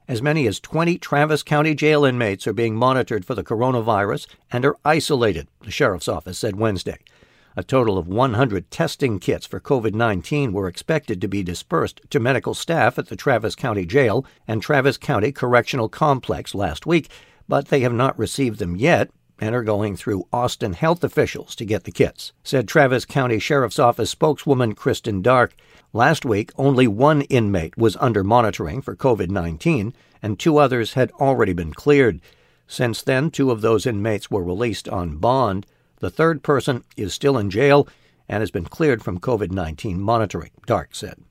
As many as 20 Travis County Jail inmates are being monitored for the coronavirus and are isolated, the sheriff's office said Wednesday. A total of 100 testing kits for COVID-19 were expected to be dispersed to medical staff at the Travis County Jail and Travis County Correctional Complex last week, but they have not received them yet and are going through Austin health officials to get the kits, said Travis County Sheriff's Office spokeswoman Kristen Dark. Last week, only one inmate was under monitoring for COVID-19, and 2 others had already been cleared. Since then, 2 of those inmates were released on bond. The 3rd person is still in jail and has been cleared from COVID-19 monitoring, Dark said.